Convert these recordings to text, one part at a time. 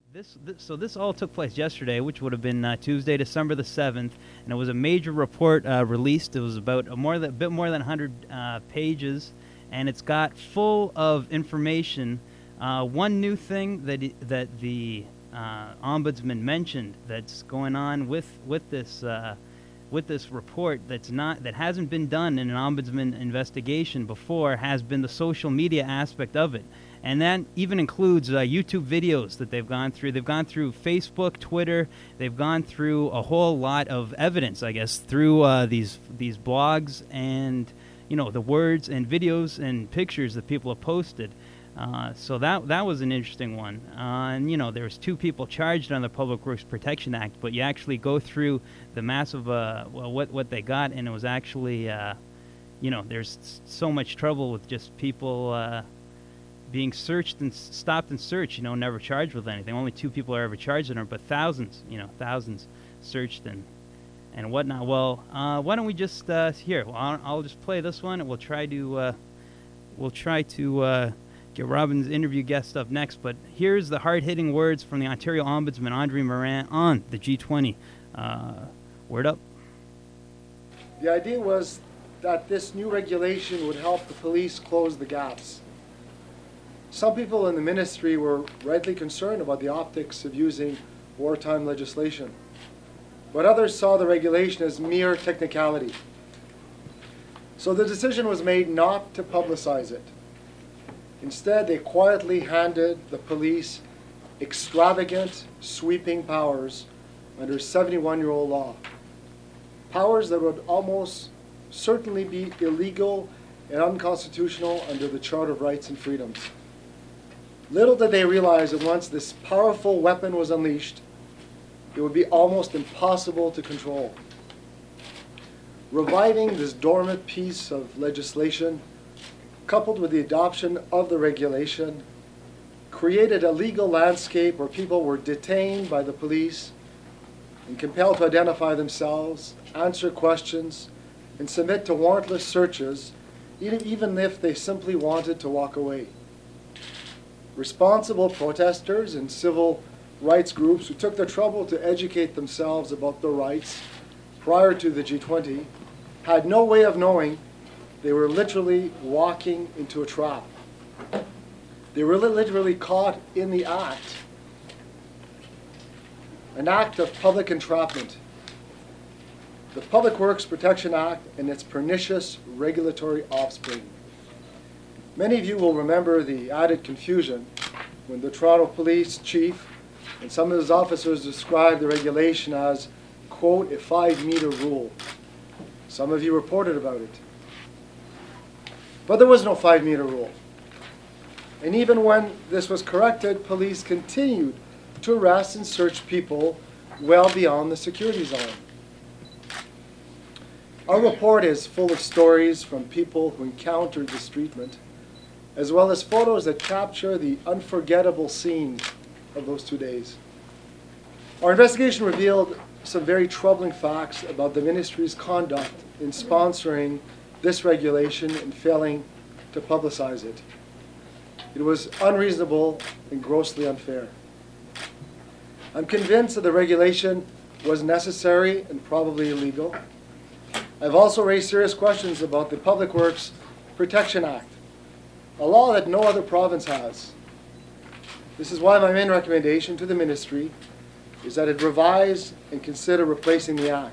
So this all took place yesterday, which would have been Tuesday, December the 7th, and it was a major report released. It was about a bit more than 100 pages, and it's got full of information. One new thing that the ombudsman mentioned that's going on with this report that hasn't been done in an ombudsman investigation before has been the social media aspect of it. And that even includes YouTube videos that they've gone through. They've gone through Facebook, Twitter. They've gone through a whole lot of evidence, I guess, through these blogs and, the words and videos and pictures that people have posted. So that was an interesting one. And, there was 2 people charged under the Public Works Protection Act, but you actually go through the massive, what they got, and it was actually, there's so much trouble with just people being searched and stopped and searched, never charged with anything. Only 2 people are ever charged in it, but thousands searched and whatnot. Well, why don't we just here? Well, I'll just play this one, and we'll try to get Robin's interview guest up next. But here's the hard-hitting words from the Ontario Ombudsman Andre Morin on the G20. Word up. The idea was that this new regulation would help the police close the gaps. Some people in the ministry were rightly concerned about the optics of using wartime legislation, but others saw the regulation as mere technicality. So the decision was made not to publicize it. Instead, they quietly handed the police extravagant, sweeping powers under 71-year-old law. Powers that would almost certainly be illegal and unconstitutional under the Charter of Rights and Freedoms. Little did they realize that once this powerful weapon was unleashed, it would be almost impossible to control. Reviving this dormant piece of legislation, coupled with the adoption of the regulation, created a legal landscape where people were detained by the police and compelled to identify themselves, answer questions, and submit to warrantless searches, even if they simply wanted to walk away. Responsible protesters and civil rights groups who took the trouble to educate themselves about the rights prior to the G20 had no way of knowing they were literally walking into a trap. They were literally caught in the act, an act of public entrapment. The Public Works Protection Act and its pernicious regulatory offspring. Many of you will remember the added confusion when the Toronto Police Chief and some of his officers described the regulation as, quote, a 5-meter rule. Some of you reported about it. But there was no 5-meter rule. And even when this was corrected, police continued to arrest and search people well beyond the security zone. Our report is full of stories from people who encountered this treatment, as well as photos that capture the unforgettable scene of those 2 days. Our investigation revealed some very troubling facts about the ministry's conduct in sponsoring this regulation and failing to publicize it. It was unreasonable and grossly unfair. I'm convinced that the regulation was necessary and probably illegal. I've also raised serious questions about the Public Works Protection Act, a law that no other province has. This is why my main recommendation to the ministry is that it revise and consider replacing the Act,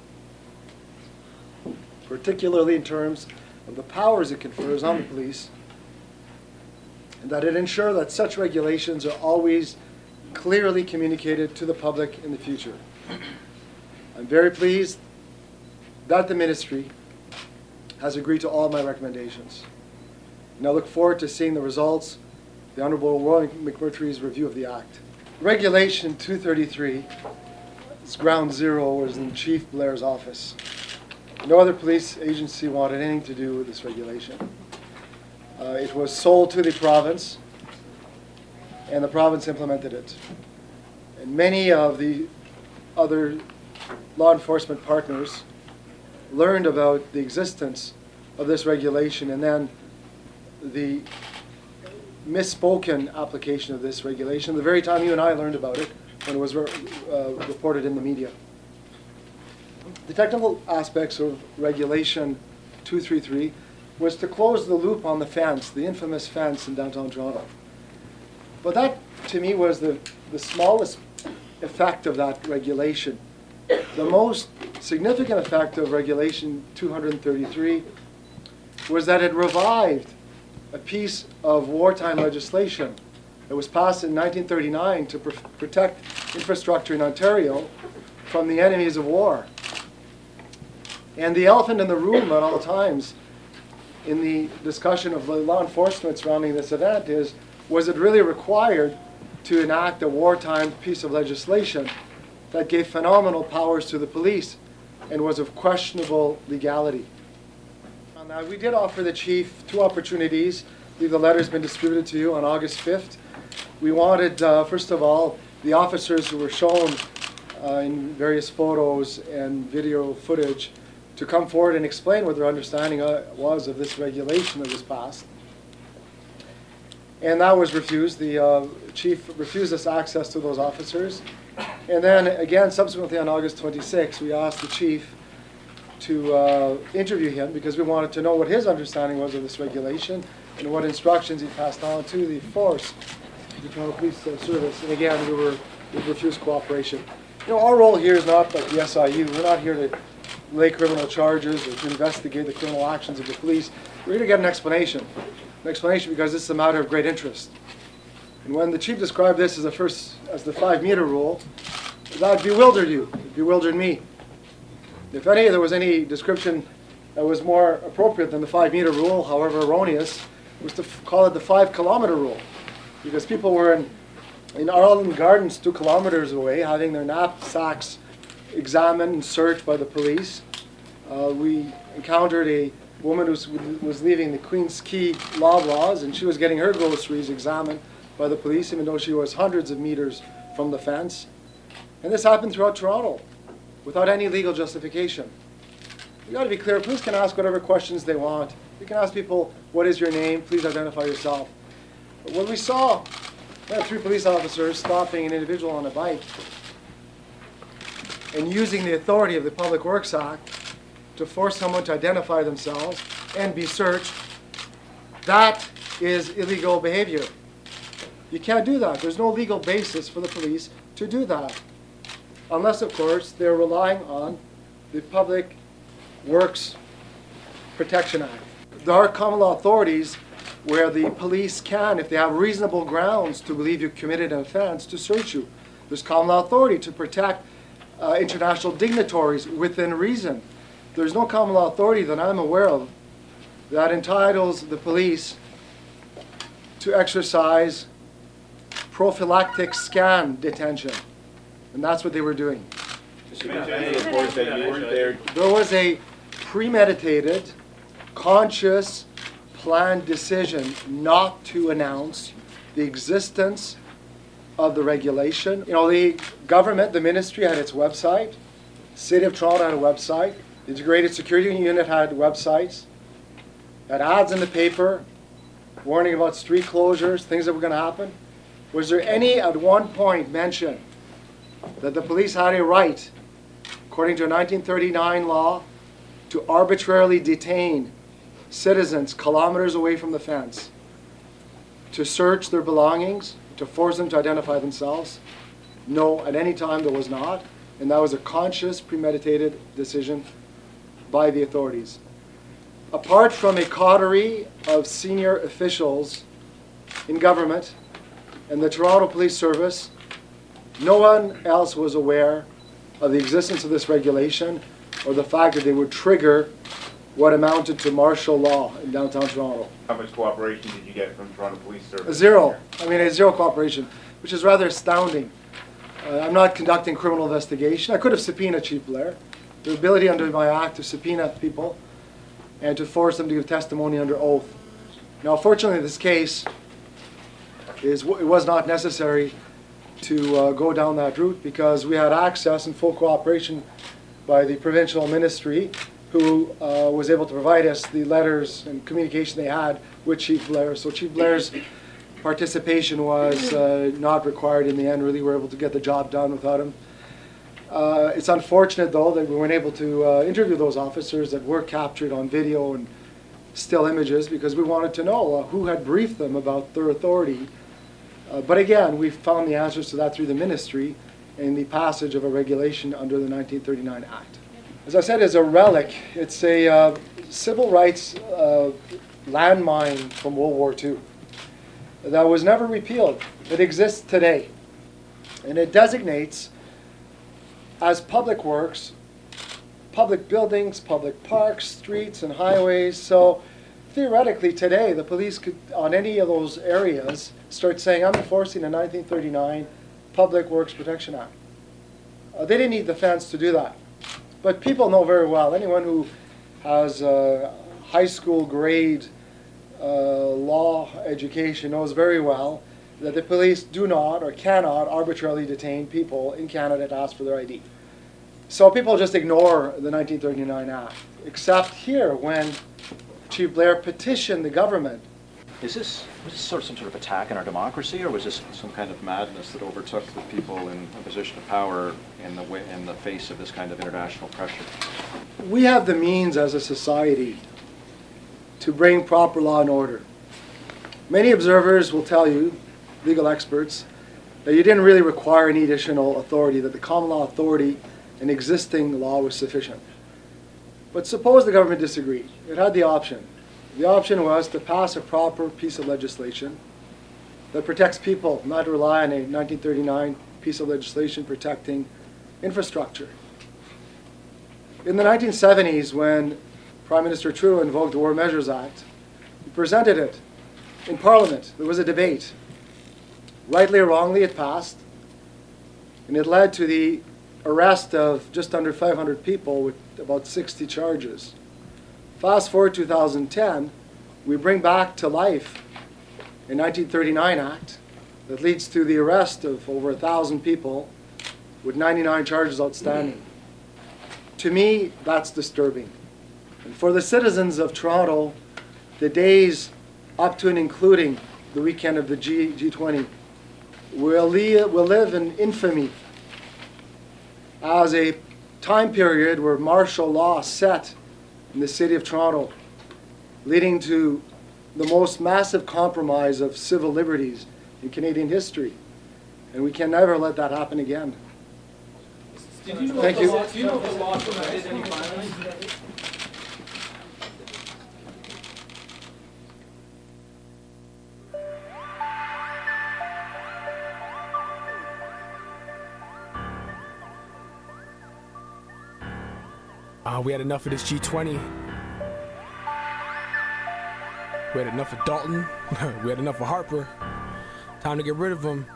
particularly in terms of the powers it confers on the police, and that it ensure that such regulations are always clearly communicated to the public in the future. I'm very pleased that the ministry has agreed to all my recommendations. And I look forward to seeing the results of the Honourable Roy McMurtry's review of the Act. Regulation 233, its ground zero, was in Chief Blair's office. No other police agency wanted anything to do with this regulation. It was sold to the province, and the province implemented it. And many of the other law enforcement partners learned about the existence of this regulation, and then the misspoken application of this regulation the very time you and I learned about it when it was reported in the media. The technical aspects of Regulation 233 was to close the loop on the fence, the infamous fence in downtown Toronto. But that, to me, was the smallest effect of that regulation. The most significant effect of Regulation 233 was that it revived a piece of wartime legislation that was passed in 1939 to protect infrastructure in Ontario from the enemies of war. And the elephant in the room at all times in the discussion of law enforcement surrounding this event is, was it really required to enact a wartime piece of legislation that gave phenomenal powers to the police and was of questionable legality? Now, we did offer the chief two opportunities. I believe the letter's been distributed to you on August 5th. We wanted, first of all, the officers who were shown in various photos and video footage to come forward and explain what their understanding was of this regulation that was passed. And that was refused. The chief refused us access to those officers. And then again, subsequently on August 26th, we asked the chief to interview him because we wanted to know what his understanding was of this regulation and what instructions he passed on to the force, the Toronto Police Service. And again, we refused cooperation. You know, our role here is not like the SIU. We're not here to lay criminal charges or to investigate the criminal actions of the police. We're here to get an explanation. An explanation because this is a matter of great interest. And when the chief described this as the 5-meter rule, that bewildered you. It bewildered me. If there was any description that was more appropriate than the 5-meter rule, however erroneous, was to call it the 5-kilometer rule. Because people were in Arlington Gardens 2 kilometers away having their knapsacks examined and searched by the police. We encountered a woman who was leaving the Queen's Quay Loblaws, and she was getting her groceries examined by the police, even though she was hundreds of meters from the fence. And this happened throughout Toronto without any legal justification. You got to be clear, police can ask whatever questions they want. You can ask people, what is your name? Please identify yourself. But when we saw 3 police officers stopping an individual on a bike and using the authority of the Public Works Act to force someone to identify themselves and be searched, that is illegal behavior. You can't do that. There's no legal basis for the police to do that. Unless, of course, they're relying on the Public Works Protection Act. There are common law authorities where the police can, if they have reasonable grounds to believe you committed an offense, to search you. There's common law authority to protect international dignitaries within reason. There's no common law authority that I'm aware of that entitles the police to exercise prophylactic scan detention. And that's what they were doing. There was a premeditated, conscious, planned decision not to announce the existence of the regulation. You know, the government, the ministry had its website. The City of Toronto had a website. The Integrated Security Unit had websites. Had ads in the paper, warning about street closures, things that were going to happen. Was there any, at one point, mention that the police had a right, according to a 1939 law, to arbitrarily detain citizens kilometers away from the fence, to search their belongings, to force them to identify themselves? No, at any time there was not, and that was a conscious, premeditated decision by the authorities. Apart from a coterie of senior officials in government and the Toronto Police Service, no one else was aware of the existence of this regulation or the fact that they would trigger what amounted to martial law in downtown Toronto. How much cooperation did you get from Toronto Police Service? Zero. I mean, zero cooperation, which is rather astounding. I'm not conducting criminal investigation. I could have subpoenaed Chief Blair. The ability under my act to subpoena people and to force them to give testimony under oath. Now, fortunately, this case it was not necessary to go down that route because we had access and full cooperation by the provincial ministry, who was able to provide us the letters and communication they had with Chief Blair. So Chief Blair's participation was not required in the end. Really, we were able to get the job done without him. It's unfortunate, though, that we weren't able to interview those officers that were captured on video and still images, because we wanted to know who had briefed them about their authority. But again, we found the answers to that through the ministry in the passage of a regulation under the 1939 Act. As I said, it's a relic. It's a civil rights landmine from World War II that was never repealed. It exists today. And it designates as public works, public buildings, public parks, streets, and highways. So theoretically today, the police could, on any of those areas, start saying, I'm enforcing the 1939 Public Works Protection Act. They didn't need the fence to do that. But people know very well, anyone who has a high school grade law education knows very well that the police do not or cannot arbitrarily detain people in Canada to ask for their ID. So people just ignore the 1939 Act, except here when Chief Blair petitioned the government. Was this sort of some sort of attack on our democracy, or was this some kind of madness that overtook the people in a position of power in the face of this kind of international pressure? We have the means as a society to bring proper law and order. Many observers will tell you, legal experts, that you didn't really require any additional authority, that the common law authority in existing law was sufficient. But suppose the government disagreed. It had the option. The option was to pass a proper piece of legislation that protects people, not rely on a 1939 piece of legislation protecting infrastructure. In the 1970s, when Prime Minister Trudeau invoked the War Measures Act, he presented it in Parliament. There was a debate. Rightly or wrongly, it passed, and it led to the arrest of just under 500 people with about 60 charges. Fast forward 2010, we bring back to life a 1939 Act that leads to the arrest of over 1,000 people with 99 charges outstanding. To me, that's disturbing. And for the citizens of Toronto, the days up to and including the weekend of the G20 will live in infamy as a time period where martial law set in the city of Toronto, leading to the most massive compromise of civil liberties in Canadian history. And we can never let that happen again. Thank you. Do you know if the law prevented any violence? We had enough of this G20. We had enough of Dalton. We had enough of Harper. Time to get rid of him.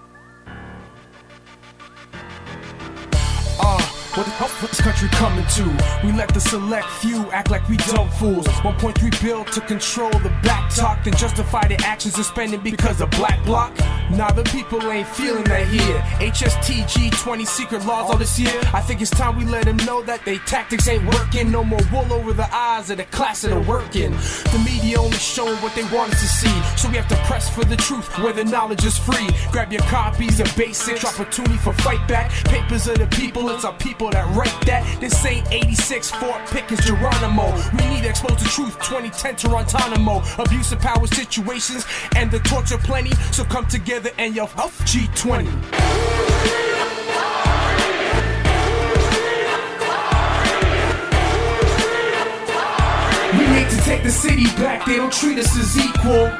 What the hell is this country coming to? We let the select few act like we dumb fools. 1.3 bill to control the back talk, then justify their actions and spending because of black bloc. Nah, the people ain't feeling that here. HST, G20, secret laws all this year. I think it's time we let them know that they tactics ain't working. No more wool over the eyes of the class that are working. The media only showing what they want us to see, so we have to press for the truth where the knowledge is free. Grab your copies of basics, opportunity for fight back. Papers of the people, it's our people that write that. This ain't 86, Fort Pickens, Geronimo. We need to expose the truth, 2010 Toronto. Abuse of power situations and the torture plenty, so come together and yo, G20. We need to take the city back, they don't treat us as equal.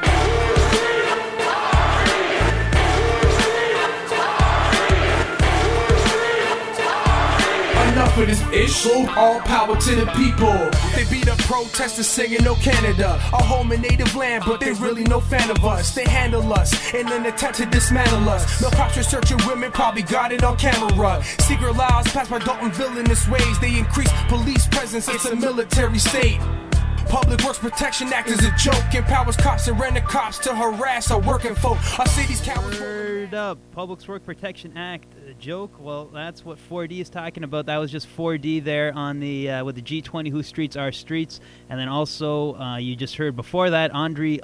Enough of this issue, all power to the people. They beat up protesters singing no Canada, our home and native land, but they really no fan of us. They handle us in an attempt to dismantle us. No cops researching women, probably got it on camera. Secret laws passed by Daltonville in this ways, they increase police presence, it's a military state. Public Works Protection Act is a joke. Empowers cops and rent-a-cops to harass our working folk. Our city's cowards. Word up. Public Works Protection Act, a joke? Well, that's what 4D is talking about. That was just 4D there on the with the G20 Whose Streets Are Streets. And then also, you just heard before that, Andre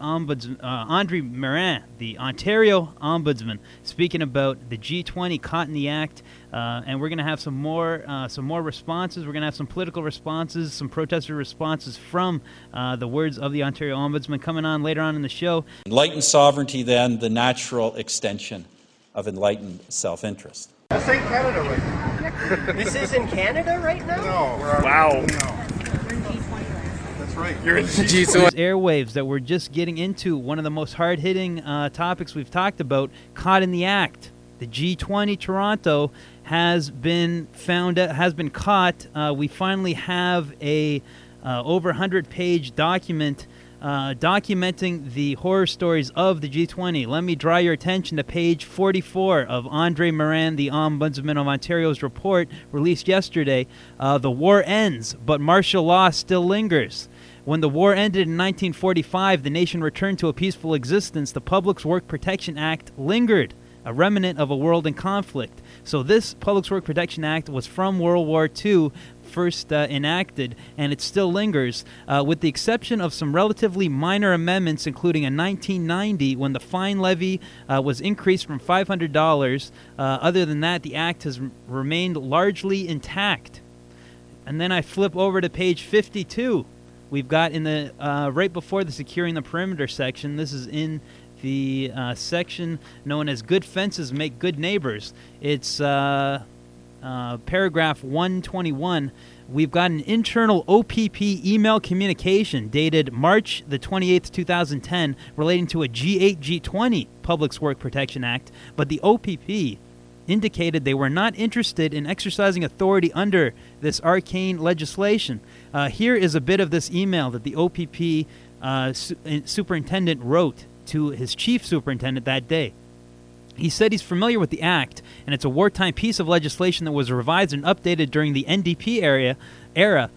Marin, the Ontario Ombudsman, speaking about the G20 caught in the act. And we're going to have some more responses. We're going to have some political responses, some protester responses from the words of the Ontario Ombudsman coming on later on in the show. Enlightened sovereignty, then, the natural extension of enlightened self-interest. This ain't Canada right now. This is in Canada right now? No. Wow. That's right. You're in These airwaves that we're just getting into, one of the most hard-hitting topics we've talked about, caught in the act. The G20 Toronto has been caught. We finally have a over 100-page document documenting the horror stories of the G20. Let me draw your attention to page 44 of Andre Marin, the Ombudsman of Ontario's report released yesterday. The war ends, but martial law still lingers. When the war ended in 1945, the nation returned to a peaceful existence. The Public Works Protection Act lingered, a remnant of a world in conflict. So this Public Works Protection Act was from World War II, first enacted, and it still lingers, with the exception of some relatively minor amendments, including in 1990 when the fine levy was increased from $500. Other than that, the act has remained largely intact. And then I flip over to page 52. We've got in the right before the securing the perimeter section. This is in the section known as Good Fences Make Good Neighbors. It's paragraph 121. We've got an internal OPP email communication dated March the 28th, 2010, relating to a G8 G20 Public Works Protection Act, but the OPP indicated they were not interested in exercising authority under this arcane legislation. Here is a bit of this email that the OPP superintendent wrote to his chief superintendent that day. He said he's familiar with the act, and it's a wartime piece of legislation that was revised and updated during the NDP era,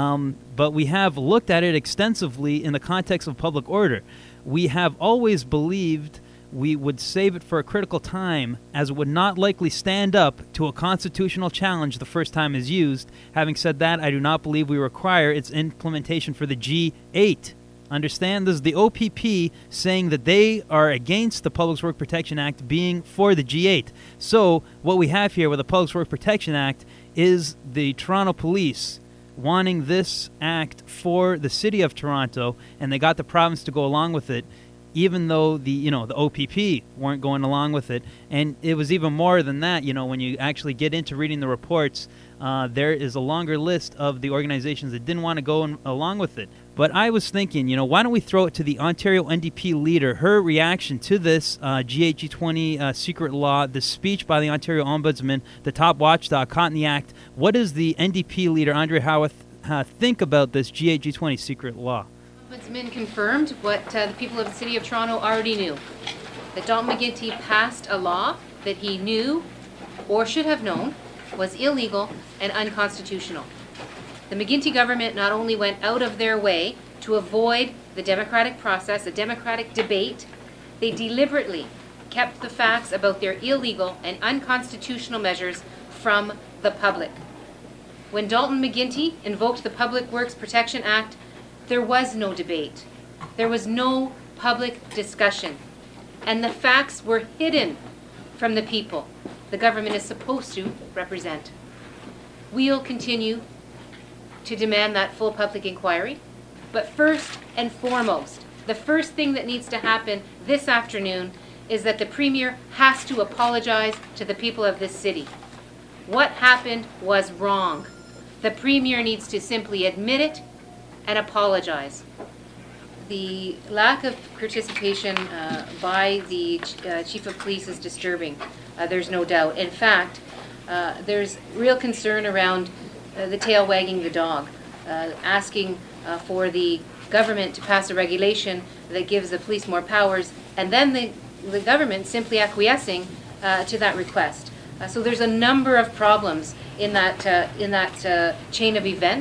but we have looked at it extensively in the context of public order. We have always believed we would save it for a critical time, as it would not likely stand up to a constitutional challenge the first time is used. Having said that, I do not believe we require its implementation for the G8. Understand, this is the OPP saying that they are against the Public Works Protection Act being for the G8. So what we have here with the Public Works Protection Act is the Toronto Police wanting this act for the city of Toronto, and they got the province to go along with it, even though the OPP weren't going along with it. And it was even more than that. When you actually get into reading the reports, there is a longer list of the organizations that didn't want to go along with it. But I was thinking, why don't we throw it to the Ontario NDP leader, her reaction to this G8 G20 secret law, the speech by the Ontario Ombudsman, the top watchdog, caught in the act. What does the NDP leader, Andre Howarth, think about this G8 G20 secret law? Ombudsman confirmed what the people of the City of Toronto already knew, that Dalton McGuinty passed a law that he knew or should have known was illegal and unconstitutional. The McGuinty government not only went out of their way to avoid the democratic process, a democratic debate, they deliberately kept the facts about their illegal and unconstitutional measures from the public. When Dalton McGuinty invoked the Public Works Protection Act, there was no debate. There was no public discussion. And the facts were hidden from the people the government is supposed to represent. We'll continue to demand that full public inquiry. But first and foremost, the first thing that needs to happen this afternoon is that the Premier has to apologize to the people of this city. What happened was wrong. The Premier needs to simply admit it and apologize. The lack of participation by the Chief of Police is disturbing. There's no doubt. In fact, there's real concern around the tail wagging the dog, asking for the government to pass a regulation that gives the police more powers, and then the government simply acquiescing to that request. So there's a number of problems in that chain of events.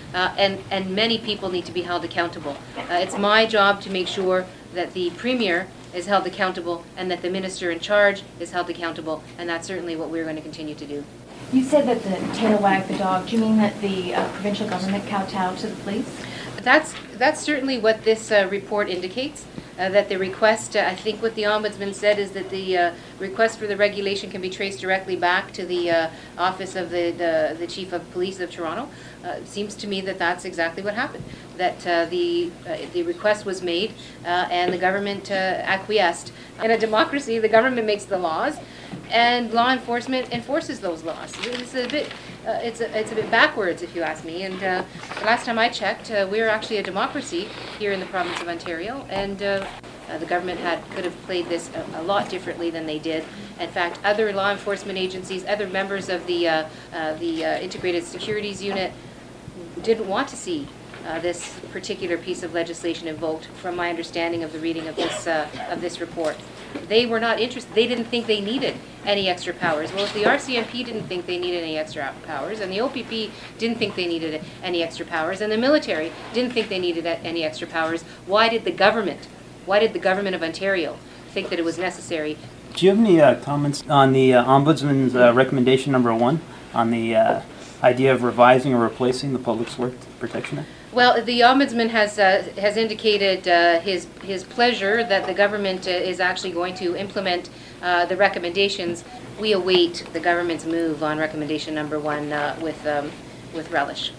and many people need to be held accountable. It's my job to make sure that the Premier is held accountable and that the Minister in charge is held accountable, and that's certainly what we're going to continue to do. You said that the tail wagged the dog. Do you mean that the provincial government kowtowed to the police? That's certainly what this report indicates. That the request, I think what the Ombudsman said is that the request for the regulation can be traced directly back to the office of the Chief of Police of Toronto. Seems to me that that's exactly what happened. That the request was made and the government acquiesced. In a democracy, the government makes the laws, and law enforcement enforces those laws. It's a bit backwards, if you ask me. And the last time I checked, we're actually a democracy here in the province of Ontario, and the government could have played this a lot differently than they did. In fact, other law enforcement agencies, other members of the Integrated Securities Unit didn't want to see this particular piece of legislation invoked, from my understanding of the reading of this report. They were not interested. They didn't think they needed any extra powers. Well, if the RCMP didn't think they needed any extra powers, and the OPP didn't think they needed any extra powers, and the military didn't think they needed any extra powers, why did the government of Ontario think that it was necessary? Do you have any comments on the Ombudsman's recommendation number 1 on the idea of revising or replacing the Public Works Protection Act? Well, the Ombudsman has indicated his pleasure that the government is actually going to implement the recommendations. We await the government's move on recommendation number 1 with relish.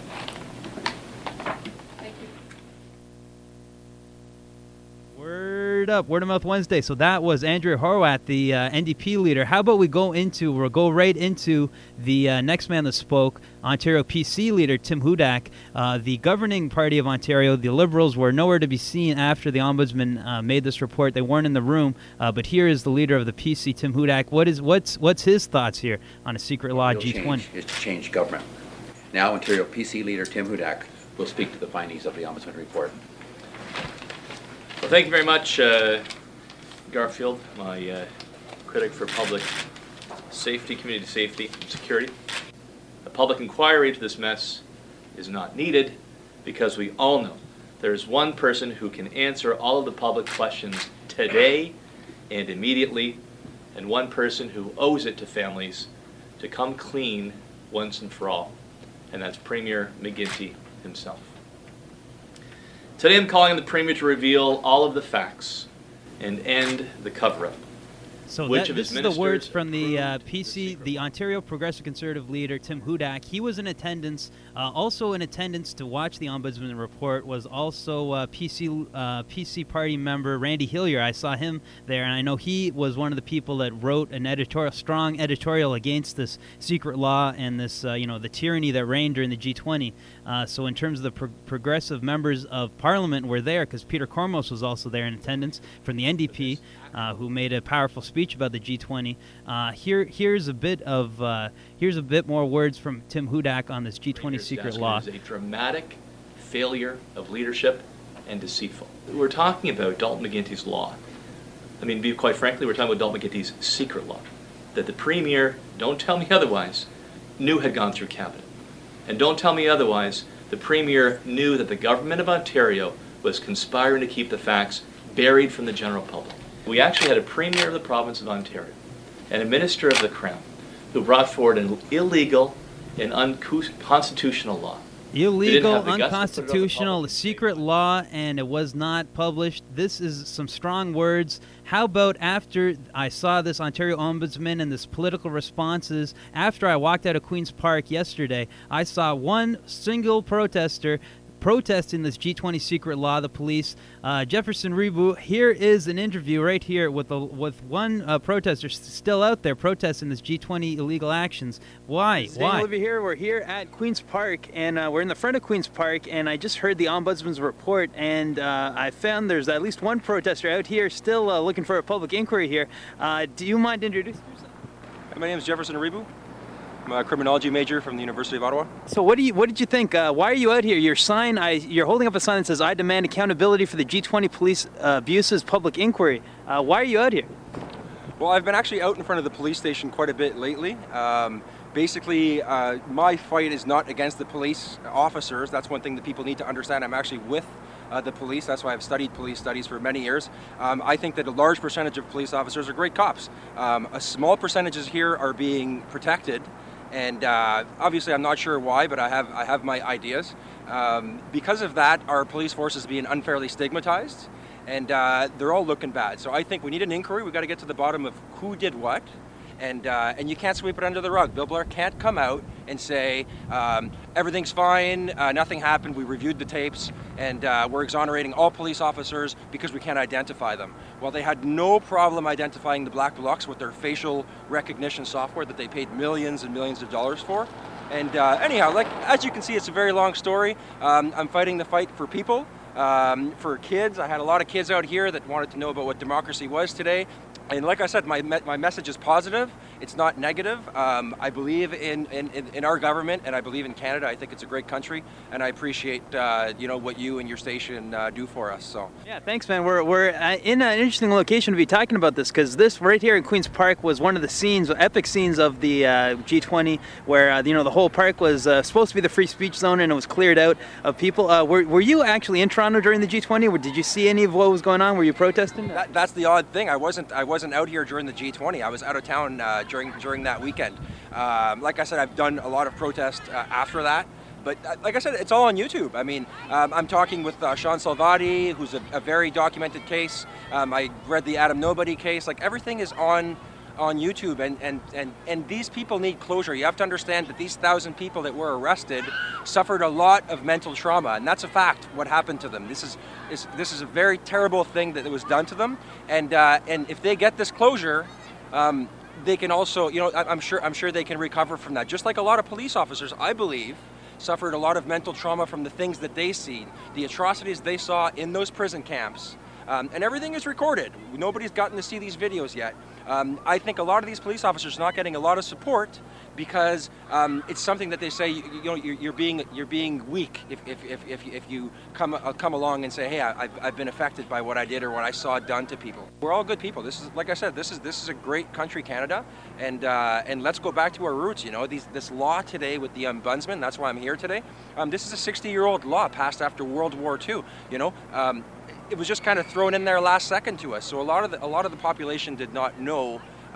Word up, Word of Mouth Wednesday. So that was Andrea Horwath, the NDP leader. How about we'll go right into the next man that spoke, Ontario PC leader Tim Hudak. The governing party of Ontario, the Liberals, were nowhere to be seen after the Ombudsman made this report. They weren't in the room, but here is the leader of the PC, Tim Hudak. What's his thoughts here on a secret law G20? Is to change government. Now Ontario PC leader Tim Hudak will speak to the findings of the Ombudsman report. Well, thank you very much, Garfield, my critic for public safety, community safety, and security. A public inquiry into this mess is not needed because we all know there is one person who can answer all of the public questions today and immediately, and one person who owes it to families to come clean once and for all, and that's Premier McGuinty himself. Today I'm calling on the Premier to reveal all of the facts and end the cover-up. So this is the words from the PC, the Ontario Progressive Conservative leader, Tim Hudak. He was in attendance. Also in attendance to watch the Ombudsman report was also PC party member Randy Hillier. I saw him there, and I know he was one of the people that wrote an strong editorial against this secret law and this, the tyranny that reigned during the G20. So in terms of the progressive members of Parliament were there, because Peter Kormos was also there in attendance from the NDP, who made a powerful speech about the G20. Here's a bit more words from Tim Hudak on this G20 secret law. It is a dramatic failure of leadership and deceitful. We're talking about Dalton McGuinty's law. I mean, quite frankly, we're talking about Dalton McGuinty's secret law that the Premier, don't tell me otherwise, knew had gone through Cabinet. And don't tell me otherwise, the Premier knew that the government of Ontario was conspiring to keep the facts buried from the general public. We actually had a Premier of the province of Ontario and a Minister of the Crown who brought forward an illegal and unconstitutional law. Illegal, unconstitutional, secret law, and it was not published. This is some strong words. How about after I saw this Ontario Ombudsman and this political responses, after I walked out of Queen's Park yesterday, I saw one single protester protesting this G20 secret law, the police. Jefferson Ribu, here is an interview right here with one protester still out there protesting this G20 illegal actions. Why? Olivia here. We're here at Queen's Park, and we're in the front of Queen's Park, and I just heard the Ombudsman's report, and I found there's at least one protester out here still looking for a public inquiry here. Do you mind introducing yourself? My name is Jefferson Ribu. I'm a criminology major from the University of Ottawa. So what did you think? Why are you out here? Your sign, you're holding up a sign that says, "I demand accountability for the G20 police abuses public inquiry." Why are you out here? Well, I've been actually out in front of the police station quite a bit lately. Basically, my fight is not against the police officers. That's one thing that people need to understand. I'm actually with the police. That's why I've studied police studies for many years. I think that a large percentage of police officers are great cops. A small percentages here are being protected, and obviously I'm not sure why, but I have my ideas. Because of that, our police force is being unfairly stigmatized, and they're all looking bad. So I think we need an inquiry. We've got to get to the bottom of who did what. And you can't sweep it under the rug. Bill Blair can't come out and say, everything's fine, nothing happened, we reviewed the tapes, and we're exonerating all police officers because we can't identify them. Well, they had no problem identifying the black blocs with their facial recognition software that they paid millions and millions of dollars for. And anyhow, like as you can see, it's a very long story. I'm fighting the fight for people, for kids. I had a lot of kids out here that wanted to know about what democracy was today. And like I said, my message is positive. It's not negative. I believe in our government, and I believe in Canada. I think it's a great country, and I appreciate what you and your station do for us. So yeah, thanks, man. We're in an interesting location to be talking about this, because this right here in Queen's Park was one of the scenes, epic scenes of the G20, where the whole park was supposed to be the free speech zone, and it was cleared out of people. Were you actually in Toronto during the G20? Or did you see any of what was going on? Were you protesting? That's the odd thing. I wasn't out here during the G20. I was out of town during that weekend. Like I said, I've done a lot of protest after that. But like I said, it's all on YouTube. I mean, I'm talking with Sean Salvati, who's a very documented case. I read the Adam Nobody case. Like everything is on YouTube, and these people need closure. You have to understand that these 1,000 people that were arrested suffered a lot of mental trauma, and that's a fact. What happened to them? This is a very terrible thing that was done to them, and if they get this closure, they can also, I'm sure they can recover from that. Just like a lot of police officers, I believe, suffered a lot of mental trauma from the things that they seen, the atrocities they saw in those prison camps. And everything is recorded. Nobody's gotten to see these videos yet. I think a lot of these police officers are not getting a lot of support because it's something that they say you're being weak if you come along and say, hey, I've been affected by what I did or what I saw done to people. We're all good people. This is, like I said, this is a great country, Canada, and let's go back to our roots. This law today with the ombudsman. That's why I'm here today. This is a 60-year-old law passed after World War II. It was just kind of thrown in there last second to us. So a lot of the population did not know,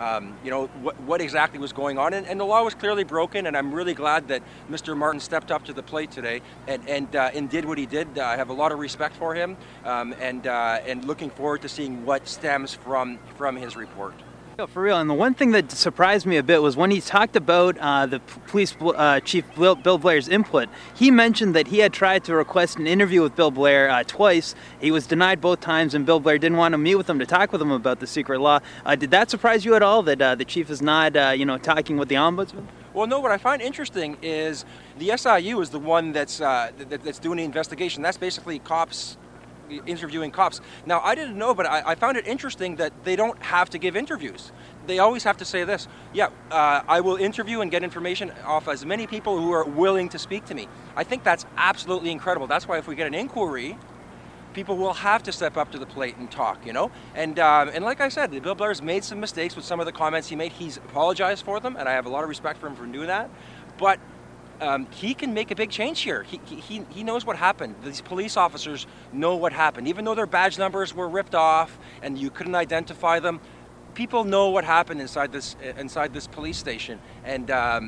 what exactly was going on, and the law was clearly broken. And I'm really glad that Mr. Martin stepped up to the plate today and did what he did. I have a lot of respect for him, and looking forward to seeing what stems from his report. For real, and the one thing that surprised me a bit was when he talked about the police chief Bill Blair's input. He mentioned that he had tried to request an interview with Bill Blair twice. He was denied both times, and Bill Blair didn't want to meet with him to talk with him about the secret law. Did that surprise you at all, that the chief is not, talking with the ombudsman? Well, no, what I find interesting is the SIU is the one that's doing the investigation. That's basically cops interviewing cops. Now, I didn't know, but I found it interesting that they don't have to give interviews. They always have to say this, I will interview and get information off as many people who are willing to speak to me. I think that's absolutely incredible. That's why if we get an inquiry, people will have to step up to the plate and talk, And like I said, Bill Blair's made some mistakes with some of the comments he made. He's apologized for them, and I have a lot of respect for him for doing that. But he can make a big change here. He knows what happened. These police officers know what happened. Even though their badge numbers were ripped off and you couldn't identify them, people know what happened inside this police station. And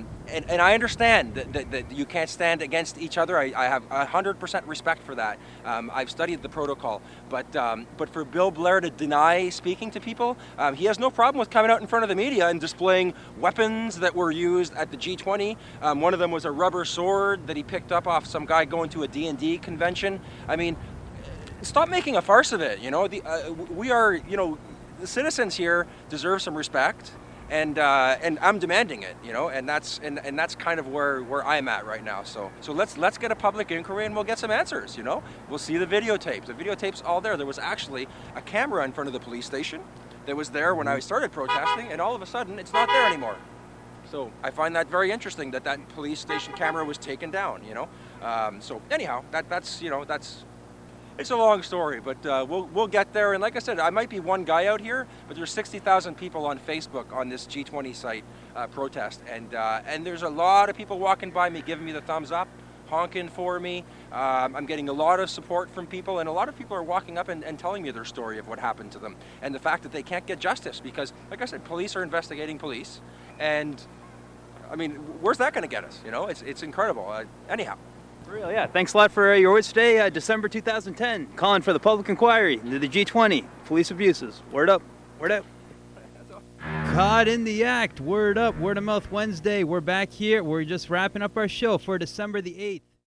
I understand that you can't stand against each other. I have 100% respect for that. I've studied the protocol. But for Bill Blair to deny speaking to people, he has no problem with coming out in front of the media and displaying weapons that were used at the G20. One of them was a rubber sword that he picked up off some guy going to a D&D convention. I mean, stop making a farce of it. We are, the citizens here deserve some respect, and I'm demanding it, and that's kind of where I'm at right now. So let's get a public inquiry and we'll get some answers. We'll see the videotapes. The videotape's all there. There was actually a camera in front of the police station that was there when I started protesting, and all of a sudden it's not there anymore. So I find that very interesting that police station camera was taken down. So anyhow, that's It's a long story, but we'll get there. And like I said, I might be one guy out here, but there's 60,000 people on Facebook on this G20 site protest, and there's a lot of people walking by me, giving me the thumbs up, honking for me. I'm getting a lot of support from people, and a lot of people are walking up and telling me their story of what happened to them, and the fact that they can't get justice because, like I said, police are investigating police, and I mean, where's that going to get us? You know, it's incredible. Anyhow. For real, yeah. Thanks a lot for your words today, December 2010. Calling for the public inquiry into the G20, police abuses. Word up. Word up. Caught in the act. Word up. Word of Mouth Wednesday. We're back here. We're just wrapping up our show for December the 8th.